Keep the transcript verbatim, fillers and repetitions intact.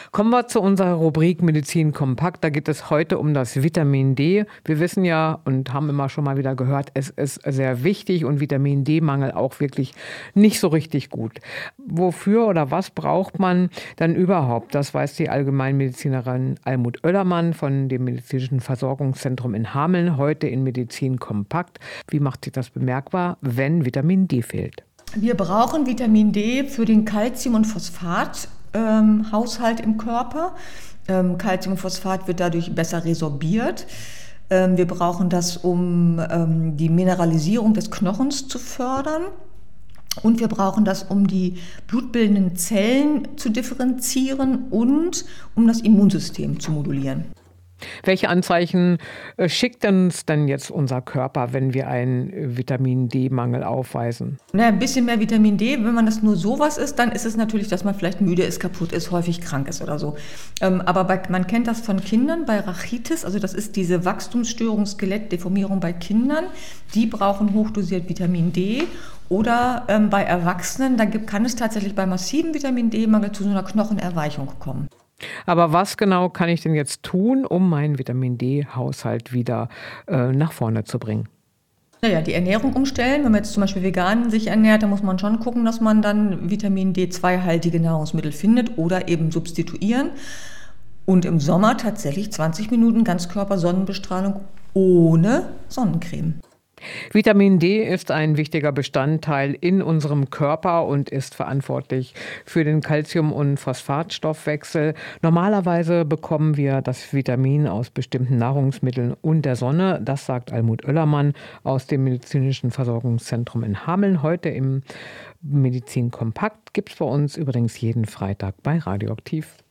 Kommen wir zu unserer Rubrik Medizin kompakt. Da geht es heute um das Vitamin D. Wir wissen ja und haben immer schon mal wieder gehört, es ist sehr wichtig und Vitamin D-Mangel auch wirklich nicht so richtig gut. Wofür oder was braucht man dann überhaupt? Das weiß die Allgemeinmedizinerin Almut Oellermann von dem Medizinischen Versorgungszentrum in Hameln heute in Medizin kompakt. Wie macht sich das bemerkbar, wenn Vitamin D fehlt? Wir brauchen Vitamin D für den Calcium- und Phosphat-Haushalt ähm, im Körper. Ähm, Calcium und Phosphat wird dadurch besser resorbiert. Ähm, wir brauchen das, um ähm, die Mineralisierung des Knochens zu fördern. Und wir brauchen das, um die blutbildenden Zellen zu differenzieren und um das Immunsystem zu modulieren. Welche Anzeichen äh, schickt uns denn jetzt unser Körper, wenn wir einen äh, Vitamin D-Mangel aufweisen? Na, ein bisschen mehr Vitamin D, wenn man das nur sowas ist, dann ist es natürlich, dass man vielleicht müde ist, kaputt ist, häufig krank ist oder so. Ähm, aber bei, man kennt das von Kindern bei Rachitis, also das ist diese Wachstumsstörung, Skelettdeformierung bei Kindern, die brauchen hochdosiert Vitamin D. Oder ähm, bei Erwachsenen, da gibt, kann es tatsächlich bei massivem Vitamin D-Mangel zu so einer Knochenerweichung kommen. Aber was genau kann ich denn jetzt tun, um meinen Vitamin D-Haushalt wieder äh, nach vorne zu bringen? Naja, die Ernährung umstellen. Wenn man jetzt zum Beispiel vegan sich ernährt, dann muss man schon gucken, dass man dann Vitamin D zwei haltige Nahrungsmittel findet oder eben substituieren. Und im Sommer tatsächlich zwanzig Minuten Ganzkörper-Sonnenbestrahlung ohne Sonnencreme. Vitamin D ist ein wichtiger Bestandteil in unserem Körper und ist verantwortlich für den Calcium- und Phosphatstoffwechsel. Normalerweise bekommen wir das Vitamin aus bestimmten Nahrungsmitteln und der Sonne. Das sagt Almut Oellermann aus dem Medizinischen Versorgungszentrum in Hameln. Heute im Medizin kompakt gibt es bei uns übrigens jeden Freitag bei Radioaktiv.